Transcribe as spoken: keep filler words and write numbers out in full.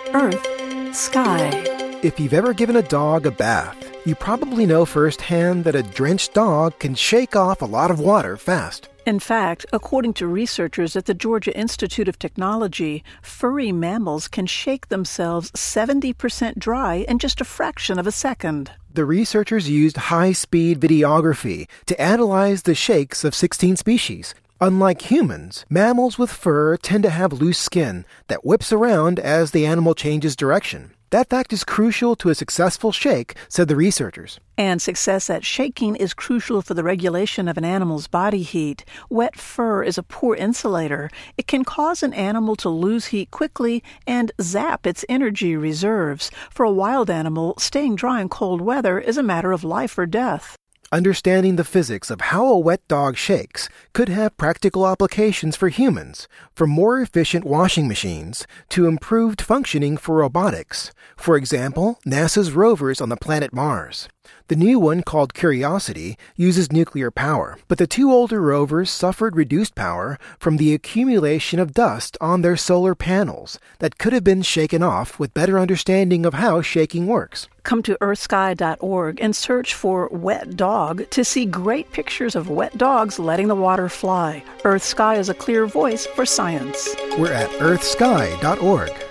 Earth, Sky. If you've ever given a dog a bath, you probably know firsthand that a drenched dog can shake off a lot of water fast. In fact, according to researchers at the Georgia Institute of Technology, furry mammals can shake themselves seventy percent dry in just a fraction of a second. The researchers used high-speed videography to analyze the shakes of sixteen species. Unlike humans, mammals with fur tend to have loose skin that whips around as the animal changes direction. That fact is crucial to a successful shake, said the researchers. And success at shaking is crucial for the regulation of an animal's body heat. Wet fur is a poor insulator. It can cause an animal to lose heat quickly and zap its energy reserves. For a wild animal, staying dry in cold weather is a matter of life or death. Understanding the physics of how a wet dog shakes could have practical applications for humans, from more efficient washing machines to improved functioning for robotics. For example, NASA's rovers on the planet Mars. The new one, called Curiosity, uses nuclear power, but the two older rovers suffered reduced power from the accumulation of dust on their solar panels that could have been shaken off with better understanding of how shaking works. Come to earth sky dot org and search for wet dog to see great pictures of wet dogs letting the water fly. Earth Sky is a clear voice for science. We're at earth sky dot org.